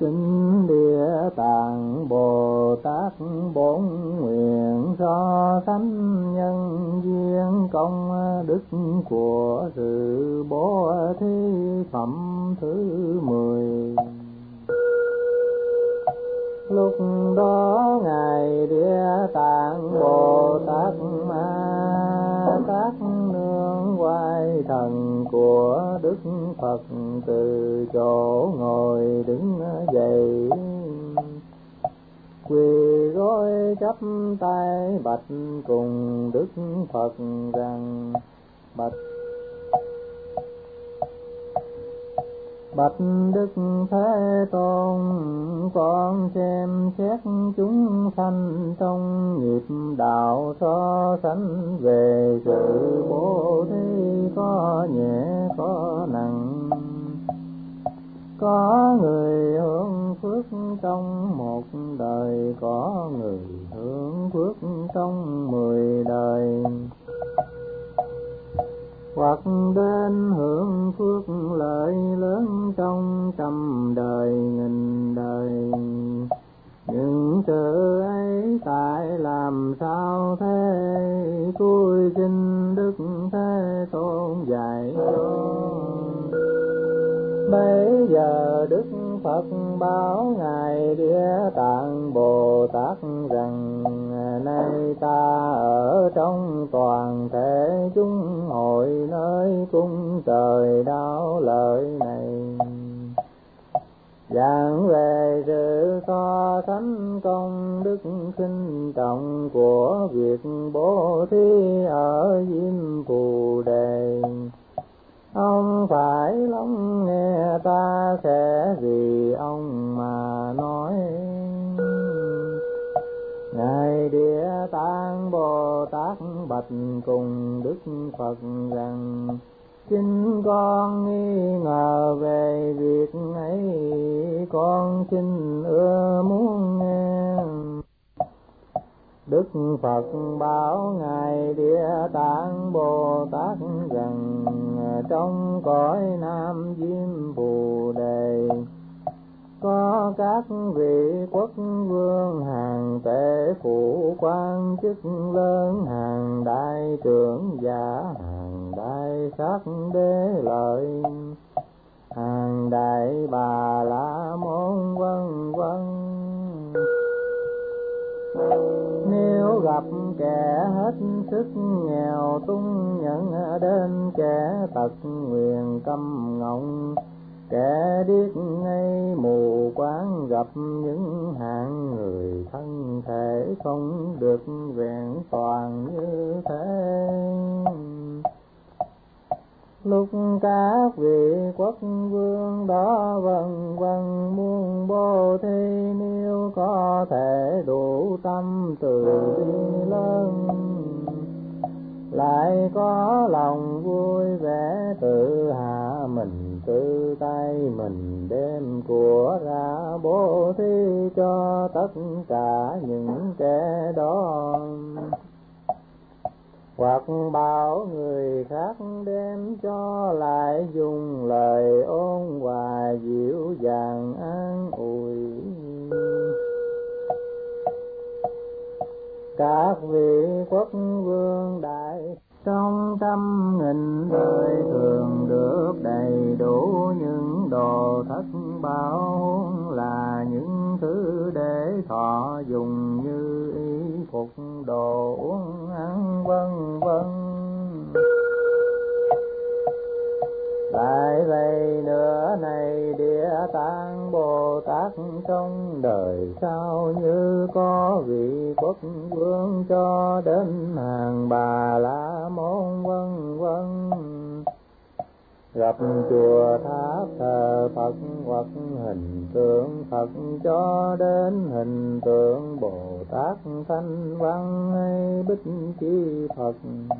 Kinh Địa Tạng Bồ Tát bốn nguyện so sánh nhân duyên công đức của sự bố thí phẩm thứ 10. Lúc đó Ngài Địa Tạng Bồ Tát Ma Tát nương quay thần của Đức Phật từ chỗ ngồi đứng dậy, quỳ gối chắp tay bạch cùng Đức Phật rằng: Bạch Đức Thế Tôn, con xem xét chúng sanh trong nghiệp đạo so sánh về sự bố thí có nhẹ có nặng. Có người hưởng phước trong một đời, có người hưởng phước trong 10 đời, hoặc đến hưởng phước lợi lớn trong 100 đời, 1000 đời. Nhưng sự ấy tại làm sao thế? Tôi xin Đức Thế Tôn dạy cho. Bây giờ Đức Phật bảo Ngài Địa Tạng Bồ Tát rằng: Nay ta ở trong toàn thể chúng hội nơi cung trời đạo lợi này, giảng về sự so sánh công đức khinh trọng của việc bố thí ở Diêm Phù Đề. Ông phải lắng nghe ta sẽ vì ông mà nói. Ngài Địa Tạng Bồ Tát bạch cùng Đức Phật rằng: Xin con nghi ngờ về việc ấy, con xin ưa muốn nghe. Đức Phật bảo Ngài Địa Tạng Bồ Tát rằng: Trong cõi Nam Diêm Phù Đề có các vị quốc vương, hàng tể phụ, quan chức lớn, hàng đại trưởng giả, hàng đại sát đế lợi, hàng đại bà la môn, vân vân. Nếu gặp kẻ hết sức nghèo túng nhận đến, kẻ tật nguyền câm ngọng, kẻ điếc ngây mù quáng, gặp những hạng người thân thể không được vẹn toàn như thế, lúc các vị quốc vương đó vân vân muôn bố thí, nếu có thể đủ tâm từ bi lớn, lại có lòng vui vẻ tự hạ mình, tự tay mình đem của ra bố thí cho tất cả những kẻ đó, hoặc bảo người khác đem cho, lại dùng lời ôn hòa dịu dàng an ủi. Các vị quốc vương đại trong 100.000 đời thường được đầy đủ những đồ thất bảo, là những thứ để thọ dùng như y phục, đồ uống ăn, vân vân. Lại vậy nữa này, Địa Tạng Bồ Tát trong đời sau, như có vị quốc vương cho đến hàng bà la môn, vân vân, gặp chùa tháp thờ Phật, hoặc hình tượng Phật cho đến hình tượng Bồ Tát Thanh Văn hay Bích Chi Phật,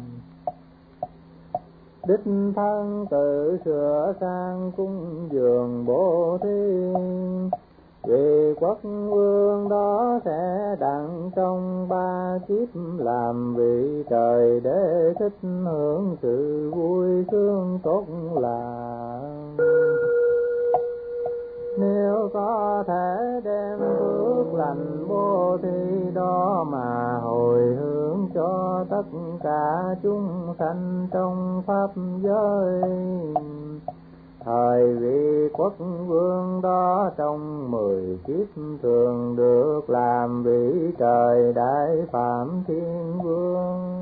đích thân tự sửa sang cúng dường bố thí. Vì quốc vương đó sẽ đặng trong 3 kiếp làm vị trời, để thích hưởng sự vui sướng tốt lành. Nếu có có thể đem phước lành bố thí đó mà hồi hướng cho tất cả chúng sanh trong pháp giới. Thời vị quốc vương đó trong 10 kiếp thường được làm vị trời đại phạm thiên vương.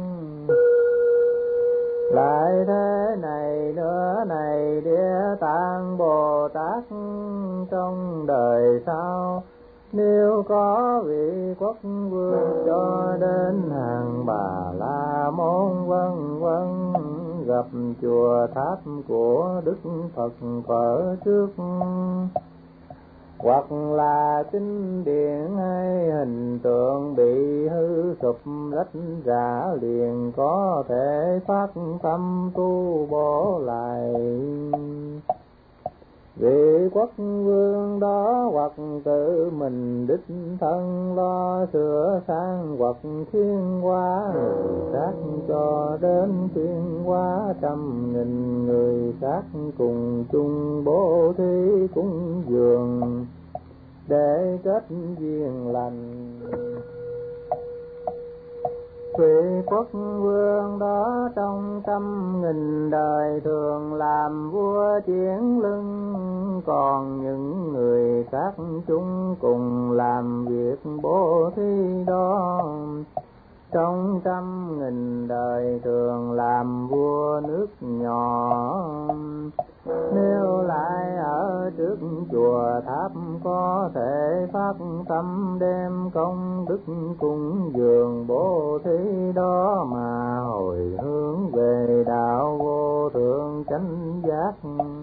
Lại thế này nữa này Địa Tạng Bồ Tát trong đời sau, nếu có vị quốc vương cho đến hàng Bà La Môn vân vân, gặp chùa tháp của Đức Phật ở trước, hoặc là kinh điển hay hình tượng bị hư sụp rách rã, liền có thể phát tâm tu bổ lại. Vị quốc vương đó hoặc tự mình đích thân lo sửa sang, hoặc khiến hóa người khác cho đến khiến hóa 100.000 người khác cùng chung bố thí cúng dường để kết duyên lành. Vị quốc vương đó trong 100.000 đời thường làm vua chiến lưng, còn những người khác chúng cùng làm việc bố thí đó. Trong 100.000 đời thường làm vua nước nhỏ, nếu lại ở trước chùa tháp có thể phát tâm đem công đức cúng dường bố thí đó mà hồi hướng về đạo vô thượng chánh giác.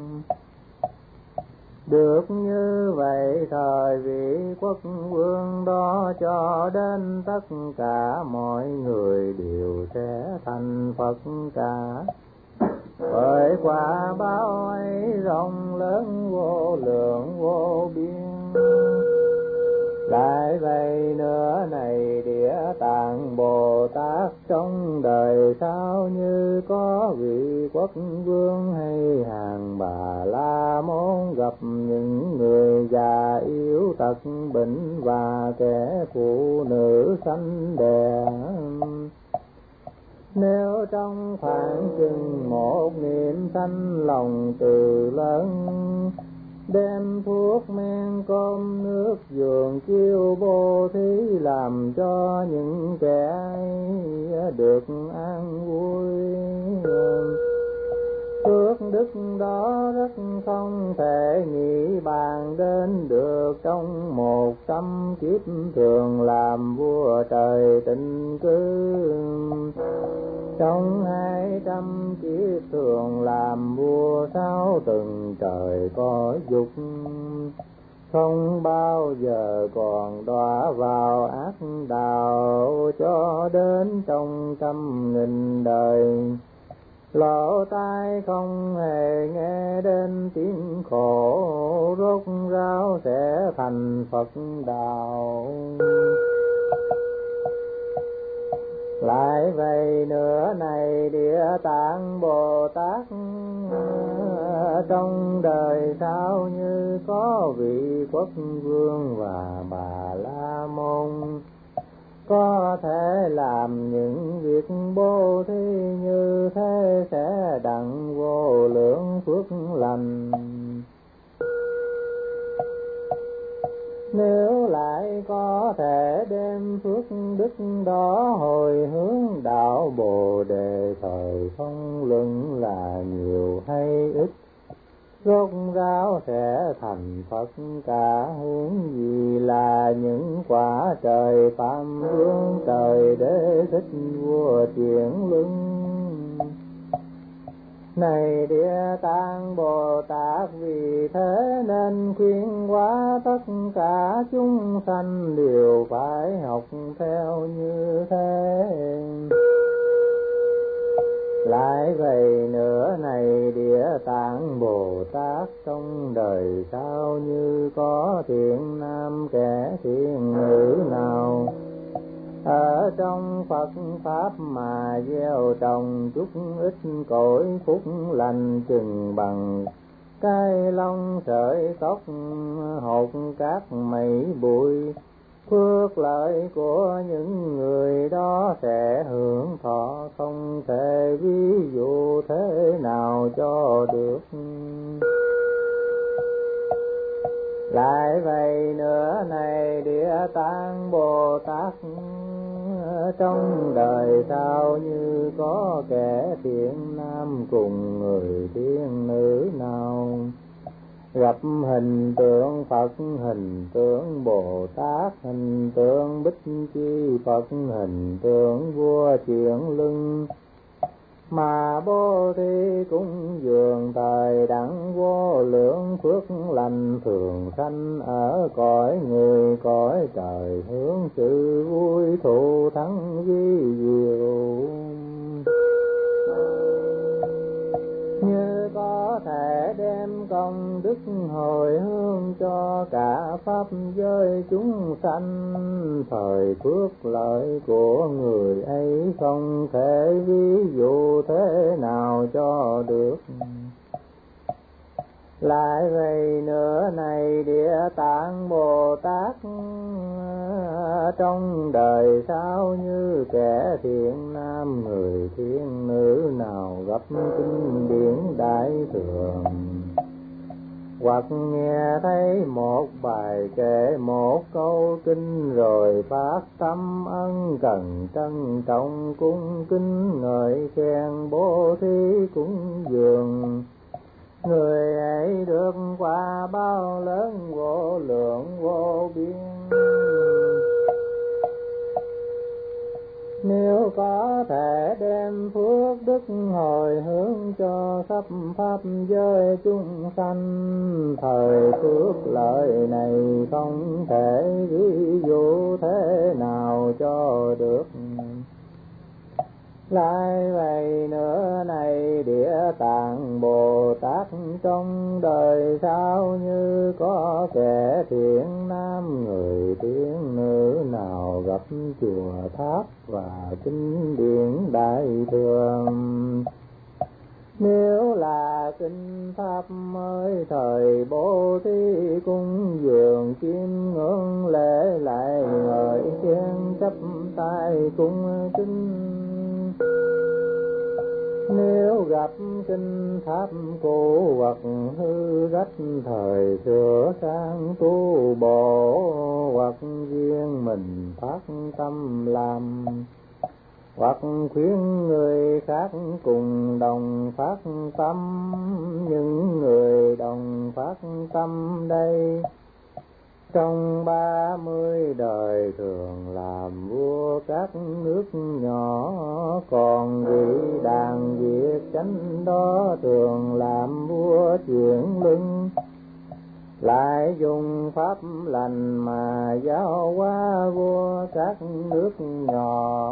Được như vậy thời vị quốc vương đó cho đến tất cả mọi người đều sẽ thành Phật cả. Bởi quả báo ấy rộng lớn vô lượng vô biên. Lại vậy nữa này Địa Tạng Bồ Tát trong đời sau, như có vị quốc vương hay hàng Bà La Môn gặp những người già yếu tật bệnh và kẻ phụ nữ sanh đẻ, nếu trong khoảng chừng một niệm sanh lòng từ lớn, đem thuốc men cơm nước giường chiêu bố thí làm cho những kẻ ấy được an vui. Phước đức đó rất không thể nghĩ bàn đến được, trong 100 kiếp thường làm vua trời tịnh cư, trong 200 kiếp thường làm vua 6 tầng trời có dục, không bao giờ còn đọa vào ác đạo, cho đến trong 100.000 đời lỗ tai không hề nghe đến tiếng khổ, rốt ráo sẽ thành Phật đạo. Lại vậy nữa này Địa Tạng Bồ Tát trong đời sau, như có vị quốc vương và Bà La Môn có thể làm những việc bố thí như thế, sẽ đặng vô lượng phước lành. Nếu lại có thể đem phước đức đó hồi hướng đạo Bồ Đề, thời không luận là nhiều hay ít, rốt ráo sẽ thành Phật cả. Huống gì là những quả trời Phạm Vương, trời Đế Thích vua chuyển luân. Này Địa Tạng Bồ Tát, vì thế nên khuyên hóa tất cả chúng sanh đều phải học theo như thế. Lại vậy nữa này Địa Tạng Bồ Tát trong đời sau, như có thiện nam kẻ thiện nữ nào ở trong Phật Pháp mà gieo trồng chút ít cội phúc lành, chừng bằng cái lông sợi tóc hột cát mây bụi. Phước lợi của những người đó sẽ hưởng thọ, không thể ví dụ thế nào cho được. Lại vậy nữa này Địa Tạng Bồ Tát, trong đời sau như có kẻ thiện nam cùng người thiện nữ nào gặp hình tượng Phật, hình tượng Bồ Tát, hình tượng Bích Chi Phật, hình tượng vua chuyển lưng, mà bố thí cúng dường thời đẳng vô lượng phước lành thường sanh ở cõi người cõi trời, hướng sự vui thụ thắng vi diệu. Như có thể đem công đức hồi hướng cho cả pháp giới chúng sanh, thời phước lợi của người ấy không thể ví dụ thế nào cho được. Lại vậy nữa này Địa Tạng Bồ Tát, trong đời sau như kẻ thiện nam người thiện nữ nào gặp kinh điển đại thường, hoặc nghe thấy một bài kệ một câu kinh rồi phát tâm ân cần trân trọng cung kính ngợi khen bố thí cúng dường, người ấy được quả bao lớn vô lượng vô biên. Nếu có thể đem phước đức hồi hướng cho khắp pháp giới chúng sanh, thời phước lợi này không thể ví dụ thế nào cho được. Lại vậy nữa này Địa Tạng Bồ Tát, trong đời sau như có kẻ thiện nam người thiện nữ nào gặp chùa tháp và kinh điển đại thường, nếu là kinh pháp mới thời bố thí cung dường chiêm ngưỡng lễ lại ngợi khen chắp tay cung kính. Nếu gặp kinh tháp cũ hoặc hư rách thời sửa sang tu bổ, hoặc riêng mình phát tâm làm, hoặc khuyên người khác cùng đồng phát tâm, những người đồng phát tâm đây trong 30 đời thường làm vua các nước nhỏ, còn vị đàn Việt chánh đó thường làm vua chuyển lưng, lại dùng pháp lành mà giáo hóa vua các nước nhỏ.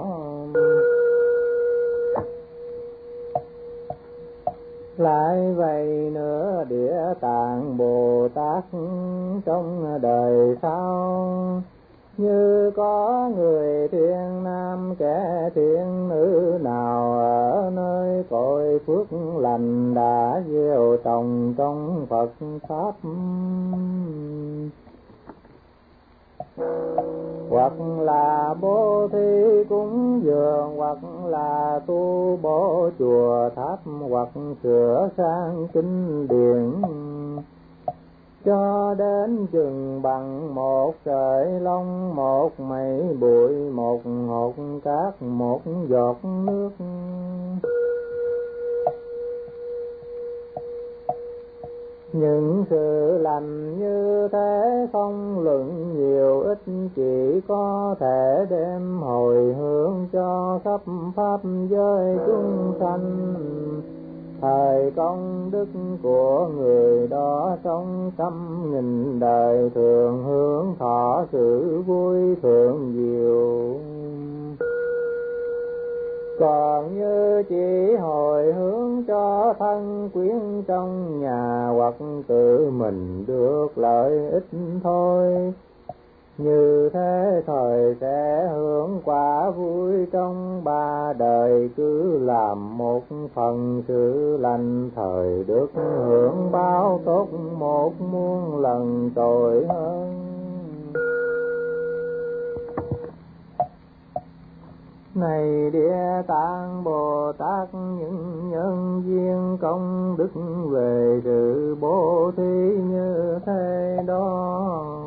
Lại vậy nữa Địa Tạng Bồ Tát, trong đời sau như có người thiện nam kẻ thiện nữ nào ở nơi cội phước lành đã gieo trồng trong Phật pháp, hoặc là bố thí cúng dường, hoặc là tu bổ chùa tháp, hoặc sửa sang kinh điển, cho đến chừng bằng một sợi lông, một mẩy bụi, một hột cát, một giọt nước. Những sự lành như thế không luận nhiều ít, chỉ có thể đem hồi hướng cho khắp pháp giới chúng sanh. Thời công đức của người đó trong trăm nghìn đời thường hướng thọ sự vui thượng diệu. Còn như chỉ hồi hướng cho thân quyến trong nhà, hoặc tự mình được lợi ích thôi, Như thế thời sẽ hưởng quả vui trong ba đời, cứ làm một phần sự lành thời được hưởng báo tốt một muôn lần trội hơn. Này Địa Tạng Bồ Tát, những nhân duyên công đức về sự bố thí như thế đó,